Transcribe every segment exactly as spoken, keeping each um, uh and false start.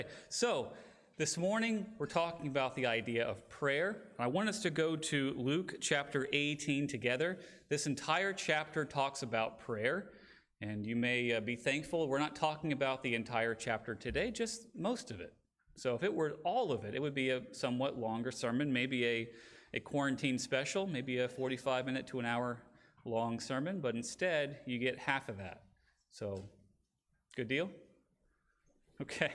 So, this morning we're talking about the idea of prayer. I want us to go to Luke chapter eighteen together. This entire chapter talks about prayer, and you may uh, be thankful we're not talking about the entire chapter today, just most of it. So if it were all of it, it would be a somewhat longer sermon, maybe a, a quarantine special, maybe a forty-five minute to an hour long sermon, but instead you get half of that. So, good deal? Okay.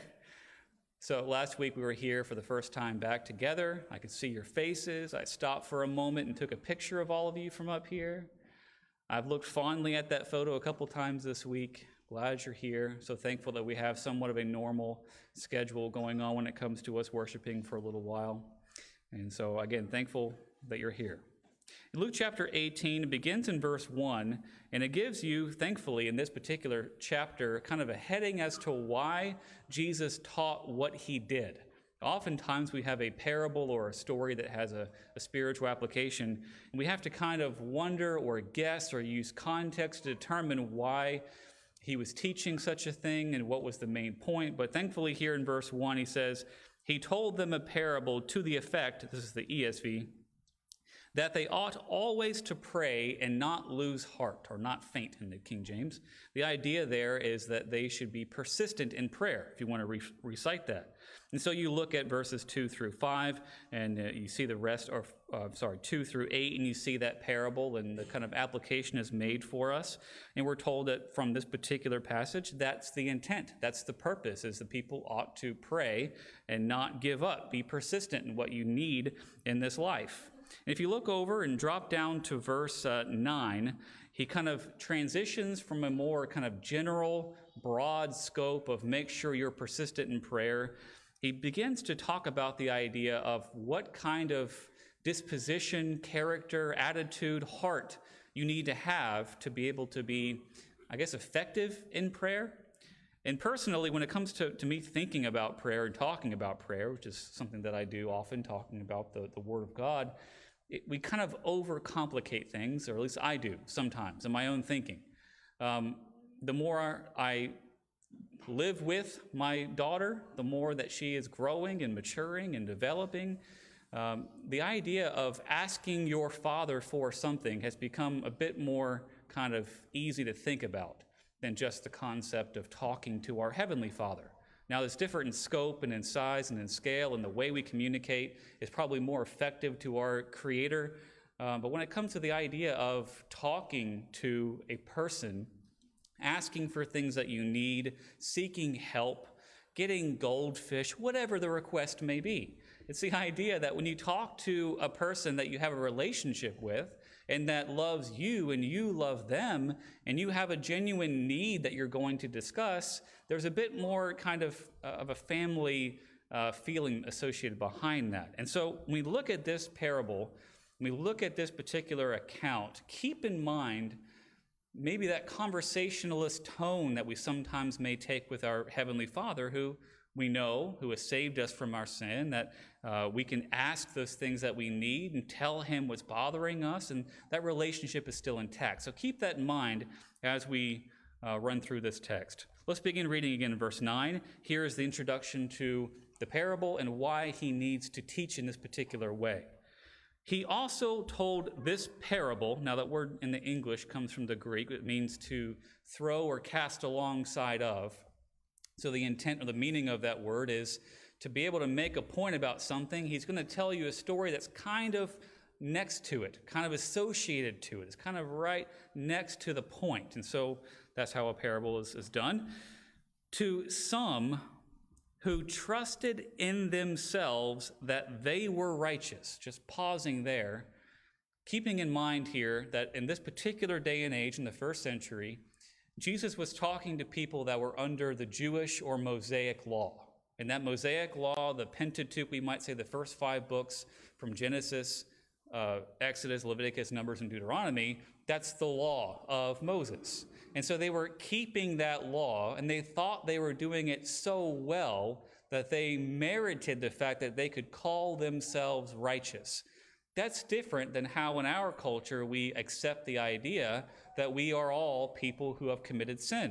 So last week we were here for the first time back together. I could see your faces. I stopped for a moment and took a picture of all of you from up here. I've looked fondly at that photo a couple times this week. Glad you're here. So thankful that we have somewhat of a normal schedule going on when it comes to us worshiping for a little while. And so again, thankful that you're here. In Luke chapter eighteen, it begins in verse one, and it gives you, thankfully, in this particular chapter, kind of a heading as to why Jesus taught what he did. Oftentimes we have a parable or a story that has a, a spiritual application, and we have to kind of wonder or guess or use context to determine why he was teaching such a thing and what was the main point. But thankfully here in verse one, he says, he told them a parable to the effect, this is the E S V, that they ought always to pray and not lose heart, or not faint in the King James. The idea there is that they should be persistent in prayer, if you want to re- recite that. And so you look at verses two through five, and uh, you see the rest, or uh, sorry, two through eight, and you see that parable, and the kind of application is made for us. And we're told that from this particular passage, that's the intent, that's the purpose, is the people ought to pray and not give up, be persistent in what you need in this life. And if you look over and drop down to verse uh, nine, he kind of transitions from a more kind of general, broad scope of make sure you're persistent in prayer. He begins to talk about the idea of what kind of disposition, character, attitude, heart you need to have to be able to be, I guess, effective in prayer. And personally, when it comes to, to me thinking about prayer and talking about prayer, which is something that I do often, talking about the, the Word of God, it, we kind of overcomplicate things, or at least I do sometimes in my own thinking. Um, the more I live with my daughter, the more that she is growing and maturing and developing. Um, the idea of asking your father for something has become a bit more kind of easy to think about than just the concept of talking to our Heavenly Father. Now, it's different in scope and in size and in scale, and the way we communicate is probably more effective to our Creator. Um, but when it comes to the idea of talking to a person, asking for things that you need, seeking help, getting goldfish, whatever the request may be. It's the idea that when you talk to a person that you have a relationship with and that loves you and you love them and you have a genuine need that you're going to discuss, there's a bit more kind of, uh, of a family uh, feeling associated behind that. And so when we look at this parable, when we look at this particular account, keep in mind maybe that conversationalist tone that we sometimes may take with our Heavenly Father, who we know, who has saved us from our sin, that uh, we can ask those things that we need and tell him what's bothering us, and that relationship is still intact. So keep that in mind as we uh, run through this text. Let's begin reading again in verse nine. Here is the introduction to the parable and why he needs to teach in this particular way. He also told this parable. Now that word in the English comes from the Greek. It means to throw or cast alongside of. So the intent or the meaning of that word is to be able to make a point about something. He's going to tell you a story that's kind of next to it, kind of associated to it. It's kind of right next to the point. And so that's how a parable is, is done. To some who trusted in themselves that they were righteous. Just pausing there, keeping in mind here that in this particular day and age in the first century, Jesus was talking to people that were under the Jewish or Mosaic law. And that Mosaic law, the Pentateuch, we might say the first five books from Genesis, uh, Exodus, Leviticus, Numbers, and Deuteronomy, that's the law of Moses. And so they were keeping that law, and they thought they were doing it so well that they merited the fact that they could call themselves righteous. That's different than how in our culture we accept the idea that we are all people who have committed sin.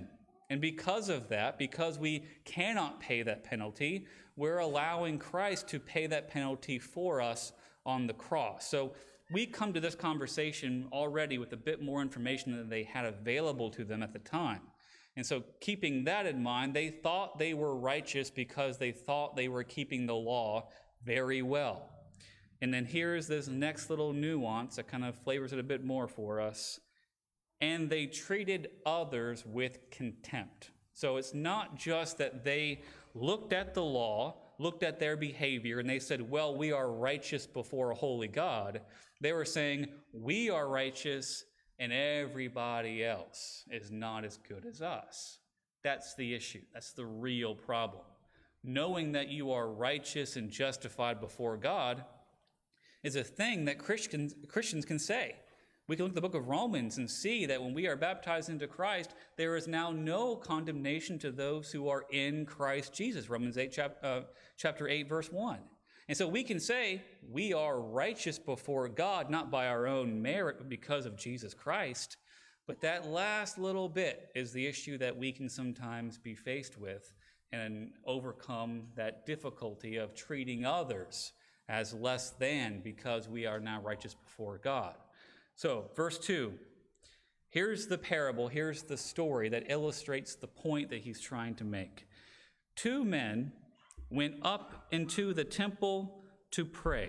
And because of that, because we cannot pay that penalty, we're allowing Christ to pay that penalty for us on the cross. So we come to this conversation already with a bit more information than they had available to them at the time. And so keeping that in mind, they thought they were righteous because they thought they were keeping the law very well. And then here's this next little nuance that kind of flavors it a bit more for us. And they treated others with contempt. So it's not just that they looked at the law, looked at their behavior, and they said, well, we are righteous before a holy God. They were saying, we are righteous and everybody else is not as good as us. That's the issue. That's the real problem. Knowing that you are righteous and justified before God is a thing that Christians, Christians can say. We can look at the book of Romans and see that when we are baptized into Christ, there is now no condemnation to those who are in Christ Jesus. Romans eight, chap, uh, chapter eight, verse one. And so we can say we are righteous before God, not by our own merit, but because of Jesus Christ. But that last little bit is the issue that we can sometimes be faced with and overcome that difficulty of treating others as less than because we are now righteous before God. So, verse two, here's the parable, here's the story that illustrates the point that he's trying to make. Two men went up into the temple to pray,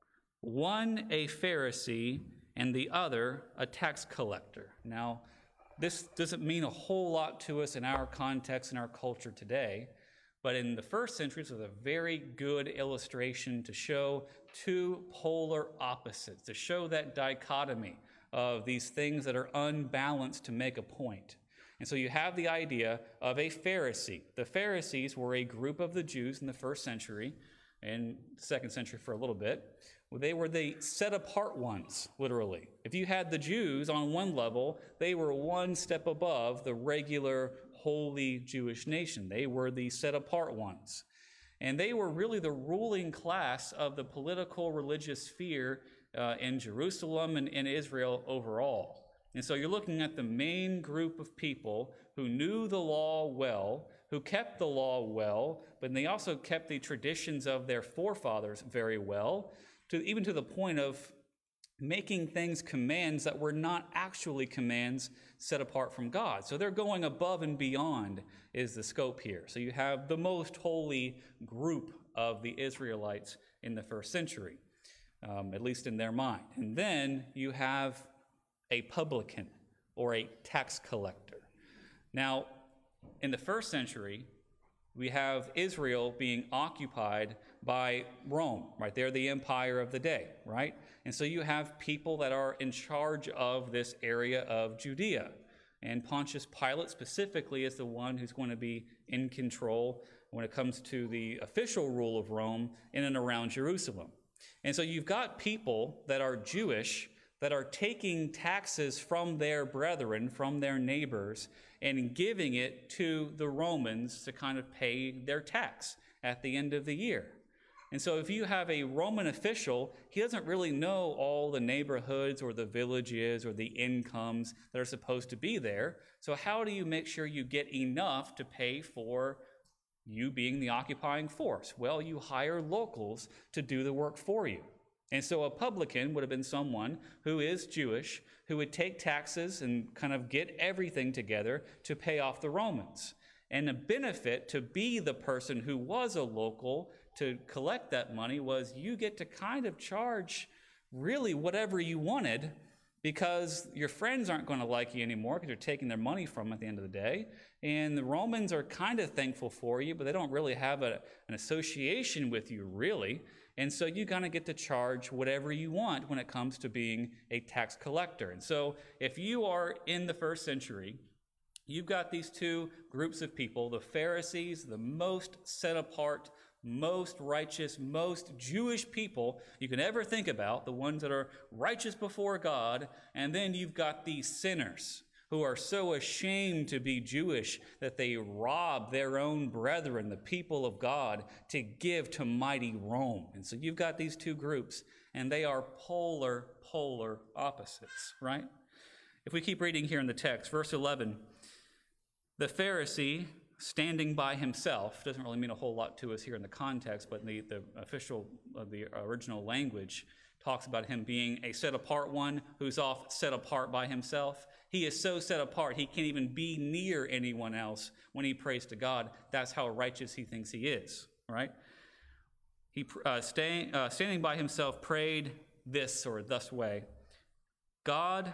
one a Pharisee and the other a tax collector. Now, this doesn't mean a whole lot to us in our context, in our culture today, but in the first century, it was a very good illustration to show two polar opposites, to show that dichotomy of these things that are unbalanced to make a point. And so you have the idea of a Pharisee. The Pharisees were a group of the Jews in the first century, and second century for a little bit. They were the set-apart ones, literally. If you had the Jews on one level, they were one step above the regular holy Jewish nation. They were the set-apart ones. And they were really the ruling class of the political religious sphere uh, in Jerusalem and in Israel overall. And so you're looking at the main group of people who knew the law well, who kept the law well, but they also kept the traditions of their forefathers very well, to even to the point of making things commands that were not actually commands set apart from God. So they're going above and beyond is the scope here. So you have the most holy group of the Israelites in the first century, um, at least in their mind. And then you have a publican or a tax collector. Now, in the first century, we have Israel being occupied by Rome, right? They're the empire of the day, right? And so you have people that are in charge of this area of Judea. And Pontius Pilate specifically is the one who's going to be in control when it comes to the official rule of Rome in and around Jerusalem. And so you've got people that are Jewish that are taking taxes from their brethren, from their neighbors, and giving it to the Romans to kind of pay their tax at the end of the year. And so if you have a Roman official, he doesn't really know all the neighborhoods or the villages or the incomes that are supposed to be there. So how do you make sure you get enough to pay for you being the occupying force? Well, you hire locals to do the work for you. And so a publican would have been someone who is Jewish, who would take taxes and kind of get everything together to pay off the Romans. And the benefit to be the person who was a local to collect that money was you get to kind of charge really whatever you wanted because your friends aren't going to like you anymore because you're taking their money from them at the end of the day. And the Romans are kind of thankful for you, but they don't really have a, an association with you, really. And so you kind of get to charge whatever you want when it comes to being a tax collector. And so if you are in the first century, you've got these two groups of people, the Pharisees, the most set apart, most righteous, most Jewish people you can ever think about, the ones that are righteous before God, and then you've got these sinners who are so ashamed to be Jewish that they rob their own brethren, the people of God, to give to mighty Rome. And so you've got these two groups, and they are polar, polar opposites, right? If we keep reading here in the text, verse eleven, The Pharisee, standing by himself, doesn't really mean a whole lot to us here in the context, but the, the official, uh, the original language talks about him being a set-apart one who's off set apart by himself. He is so set apart, he can't even be near anyone else when he prays to God. That's how righteous he thinks he is, right? He, uh, staying, uh, standing by himself, prayed this or thus way: God,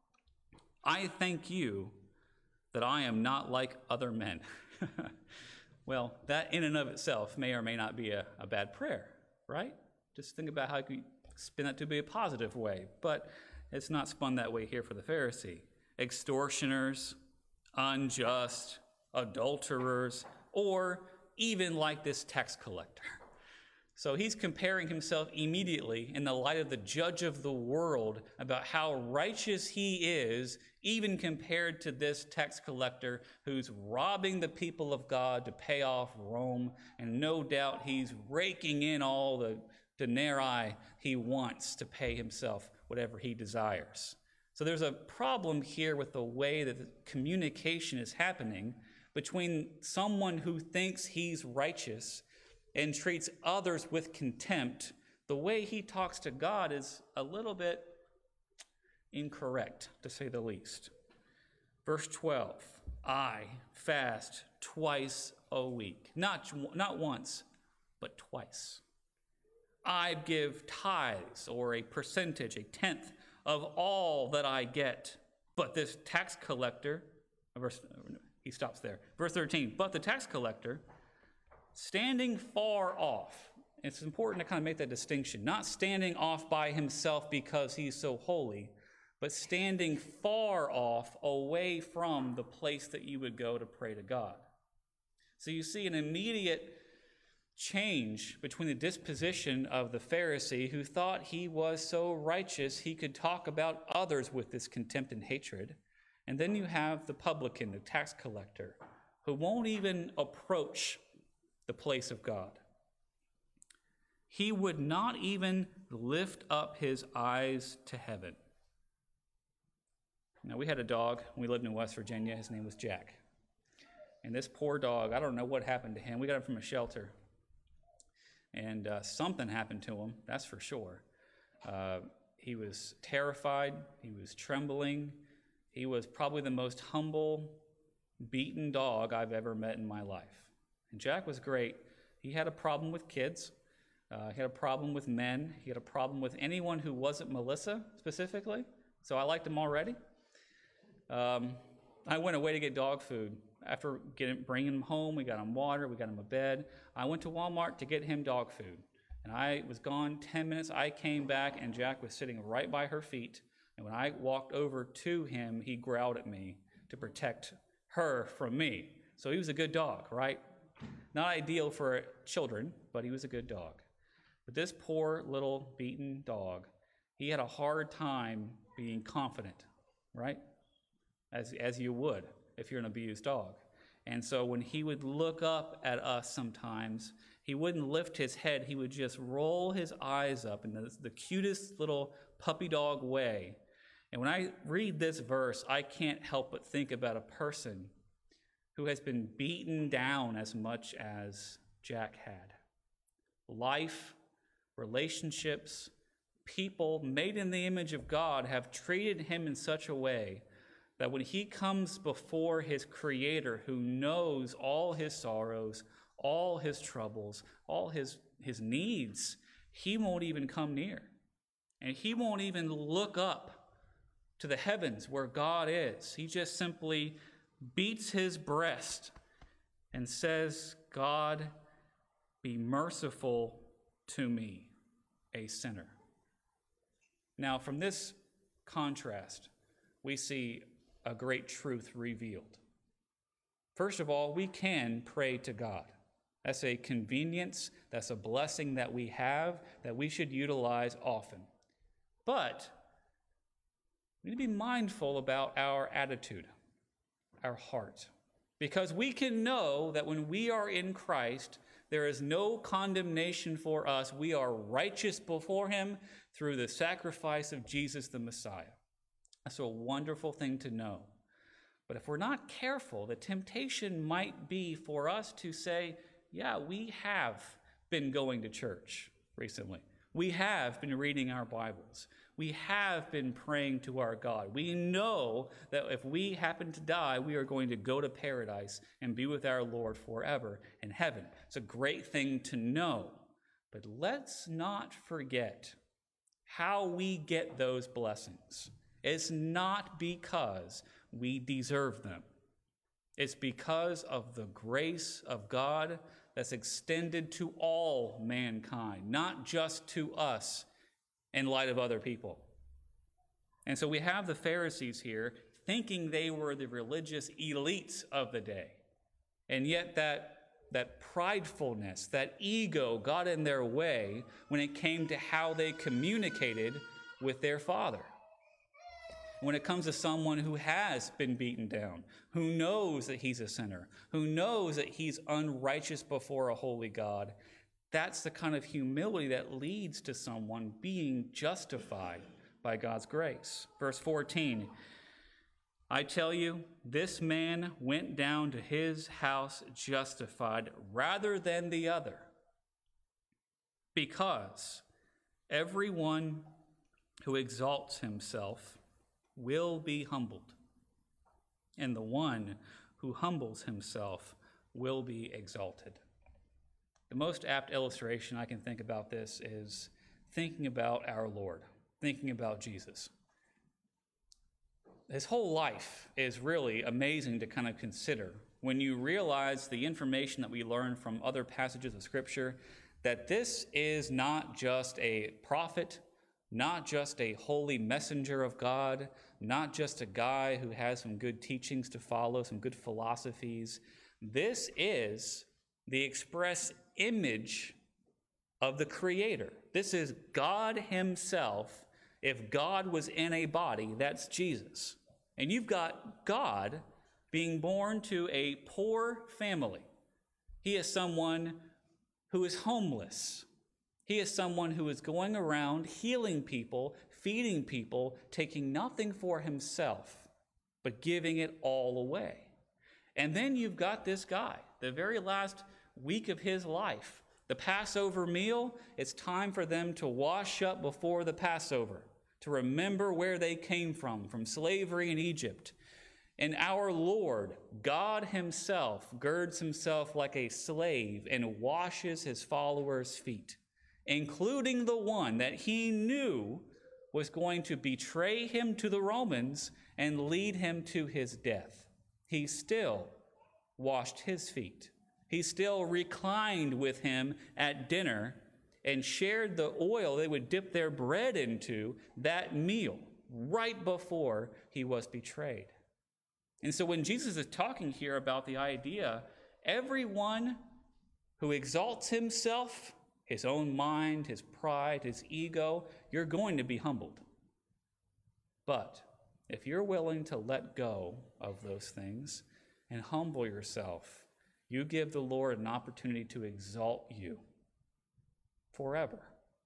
I thank you that I am not like other men. Well, that in and of itself may or may not be a, a bad prayer, right? Just think about how you could spin that to be a positive way, but it's not spun that way here for the Pharisee. Extortioners, unjust, adulterers, or even like this tax collector. So he's comparing himself immediately in the light of the judge of the world about how righteous he is, even compared to this tax collector who's robbing the people of God to pay off Rome. And no doubt he's raking in all the denarii he wants to pay himself whatever he desires. So there's a problem here with the way that the communication is happening between someone who thinks he's righteous and treats others with contempt. The way he talks to God is a little bit incorrect, to say the least. Verse twelve, I fast twice a week. Not, not once, but twice. I give tithes, or a percentage, a tenth of all that I get. But this tax collector, verse, he stops there. Verse thirteen, but the tax collector, standing far off. It's important to kind of make that distinction. Not standing off by himself because he's so holy, but standing far off away from the place that you would go to pray to God. So you see an immediate change between the disposition of the Pharisee, who thought he was so righteous he could talk about others with this contempt and hatred. And then you have the publican, the tax collector, who won't even approach the place of God. He would not even lift up his eyes to heaven. Now, we had a dog when we lived in West Virginia. His name was Jack. And this poor dog, I don't know what happened to him. We got him from a shelter. And uh, something happened to him, that's for sure. Uh, he was terrified. He was trembling. He was probably the most humble, beaten dog I've ever met in my life. And Jack was great. He had a problem with kids. Uh, he had a problem with men. He had a problem with anyone who wasn't Melissa, specifically. So I liked him already. Um, I went away to get dog food. After getting, bringing him home, we got him water, we got him a bed. I went to Walmart to get him dog food. And I was gone ten minutes. I came back, and Jack was sitting right by her feet. And when I walked over to him, he growled at me to protect her from me. So he was a good dog, right? Not ideal for children, but he was a good dog. But this poor little beaten dog, he had a hard time being confident, right? As, as you would if you're an abused dog. And so when he would look up at us sometimes, he wouldn't lift his head. He would just roll his eyes up in the, the cutest little puppy dog way. And when I read this verse, I can't help but think about a person who has been beaten down as much as Jack had. Life, relationships, people made in the image of God have treated him in such a way that when he comes before his Creator, who knows all his sorrows, all his troubles, all his, his needs, he won't even come near. And he won't even look up to the heavens where God is. He just simply beats his breast and says, God, be merciful to me, a sinner. Now, from this contrast, we see a great truth revealed. First of all, we can pray to God. That's a convenience, that's a blessing that we have, that we should utilize often. But we need to be mindful about our attitude, our heart, because we can know that when we are in Christ, there is no condemnation for us. We are righteous before him through the sacrifice of Jesus the Messiah. That's a wonderful thing to know. But if we're not careful, the temptation might be for us to say, yeah, we have been going to church recently. We have been reading our Bibles. We have been praying to our God. We know that if we happen to die, we are going to go to paradise and be with our Lord forever in heaven. It's a great thing to know. But let's not forget how we get those blessings. It's not because we deserve them. It's because of the grace of God that's extended to all mankind, not just to us in light of other people. And so we have the Pharisees here thinking they were the religious elites of the day. And yet that, that pridefulness, that ego got in their way when it came to how they communicated with their Father. When it comes to someone who has been beaten down, who knows that he's a sinner, who knows that he's unrighteous before a holy God, that's the kind of humility that leads to someone being justified by God's grace. Verse fourteen, I tell you, this man went down to his house justified rather than the other, because everyone who exalts himself will be humbled, and the one who humbles himself will be exalted. The most apt illustration I can think about this is thinking about our Lord, thinking about Jesus. His whole life is really amazing to kind of consider when you realize the information that we learn from other passages of Scripture, that this is not just a prophet, not just a holy messenger of God, not just a guy who has some good teachings to follow, some good philosophies. This is the express image of the Creator. This is God himself. If God was in a body, that's Jesus. And you've got God being born to a poor family. He is someone who is homeless. He is someone who is going around healing people, feeding people, taking nothing for himself, but giving it all away. And then you've got this guy, the very last week of his life, the Passover meal, it's time for them to wash up before the Passover, to remember where they came from, from slavery in Egypt. And our Lord, God himself, girds himself like a slave and washes his followers' feet, including the one that he knew was going to betray him to the Romans and lead him to his death. He still washed his feet. He still reclined with him at dinner and shared the oil they would dip their bread into that meal right before he was betrayed. And so when Jesus is talking here about the idea, everyone who exalts himself, his own mind, his pride, his ego, you're going to be humbled. But if you're willing to let go of those things and humble yourself, you give the Lord an opportunity to exalt you forever.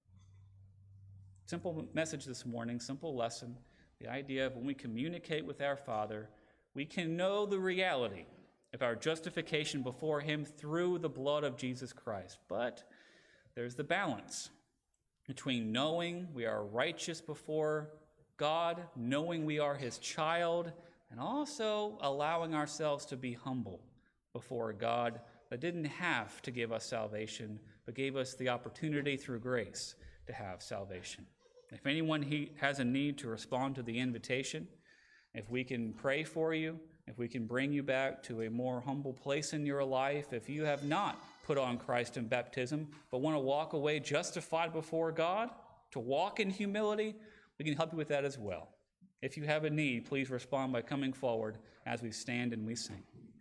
Simple message this morning, simple lesson. The idea of when we communicate with our Father, we can know the reality of our justification before him through the blood of Jesus Christ. But there's the balance between knowing we are righteous before God, knowing we are his child, and also allowing ourselves to be humble before God that didn't have to give us salvation, but gave us the opportunity through grace to have salvation. If anyone he has a need to respond to the invitation, if we can pray for you, if we can bring you back to a more humble place in your life, if you have not put on Christ in baptism, but want to walk away justified before God, to walk in humility, we can help you with that as well. If you have a need, please respond by coming forward as we stand and we sing.